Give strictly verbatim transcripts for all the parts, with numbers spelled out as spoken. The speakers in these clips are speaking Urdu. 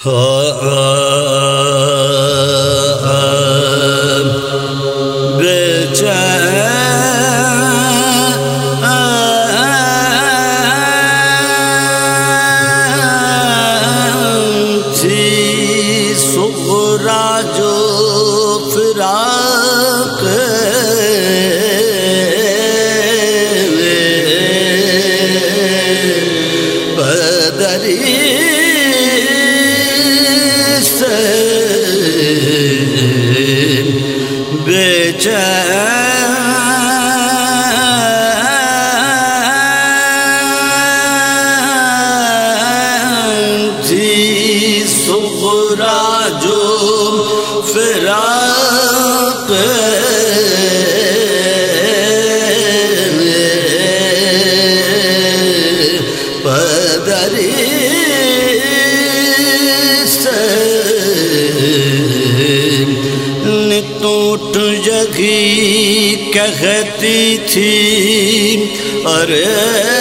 ٹوٹ جگی کہتی تھی ارے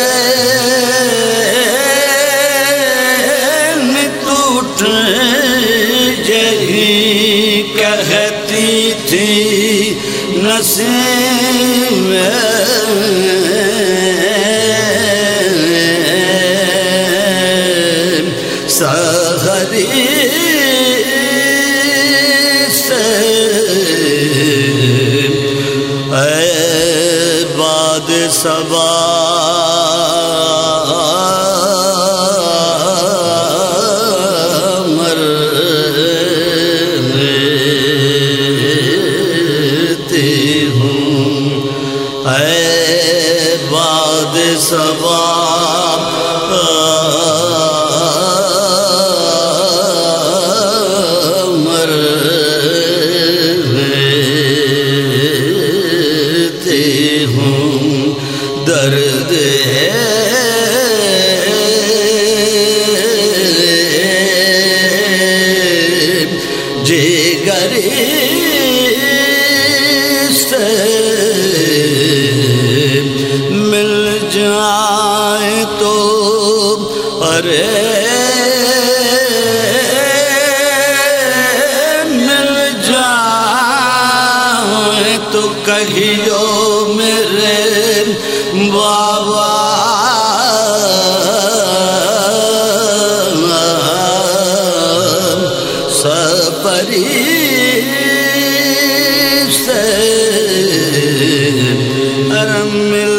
ٹوٹ جگی کہتی تھی نسیم سحری صبا مرتی ہوں اے باد صبا مرتی ہوں درد ہے جگر سے مل جائے تو ارے مل جائے تو کہیو میرے بابا سپری سے مل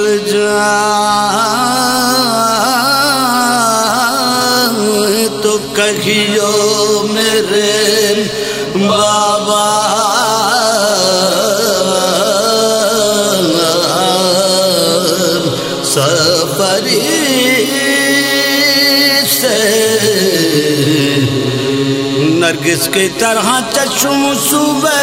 جائے تو کہیو میرے بابا سپری سے نرگس کی طرح چشم صبح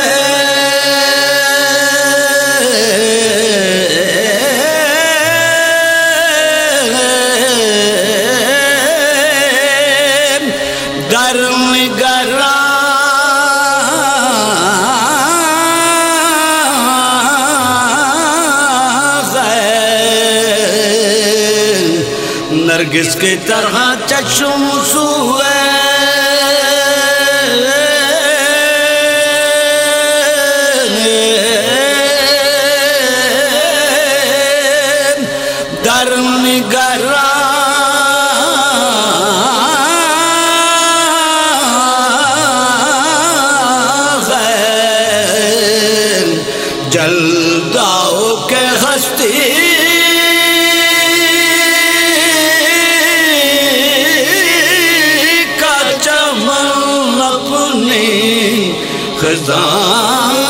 گرم گرا نرگس کی طرح چشم سوئے درم گرا جلداؤ کے ہستی کا چمن اپنی خزاں